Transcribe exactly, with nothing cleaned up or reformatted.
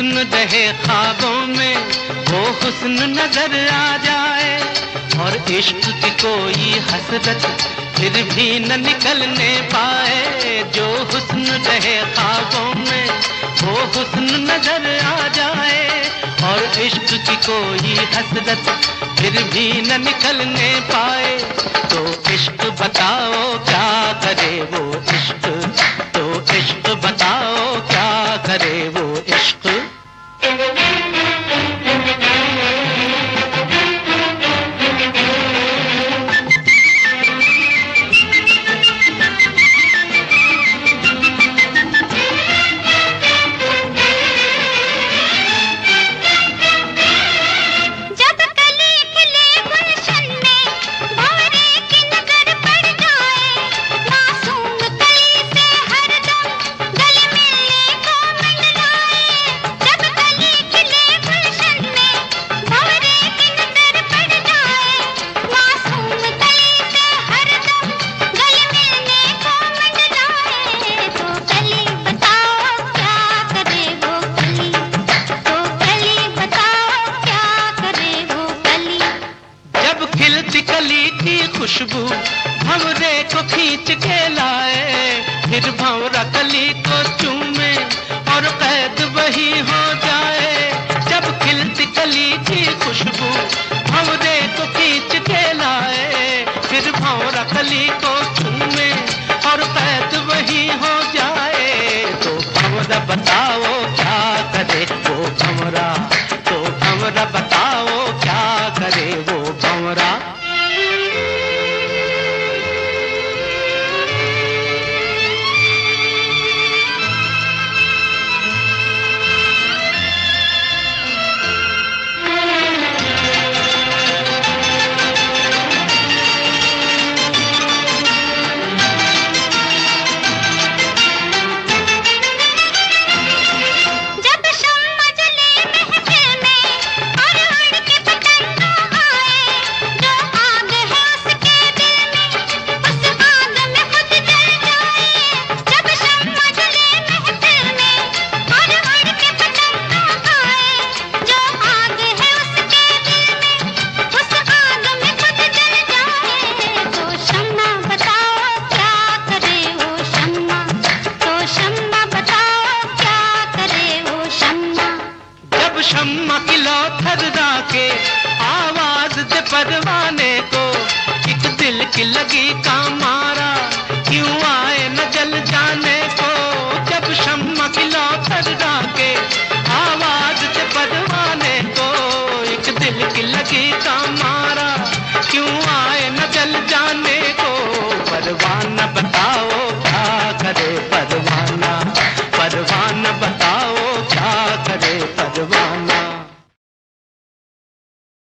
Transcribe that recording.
हुस्न रहे ख्वाबों में, वो हुस्न नजर आ जाए। और इश्क की कोई हसरत फिर भी न निकलने पाए। जो हुस्न रहे ख्वाबों में, वो हुस्न नजर आ जाए। और इश्क की कोई हसरत फिर भी न निकलने पाए। तो इश्क बताओ क्या करे वो इश्क, तो इश्क बताओ क्या करे वो इश्क।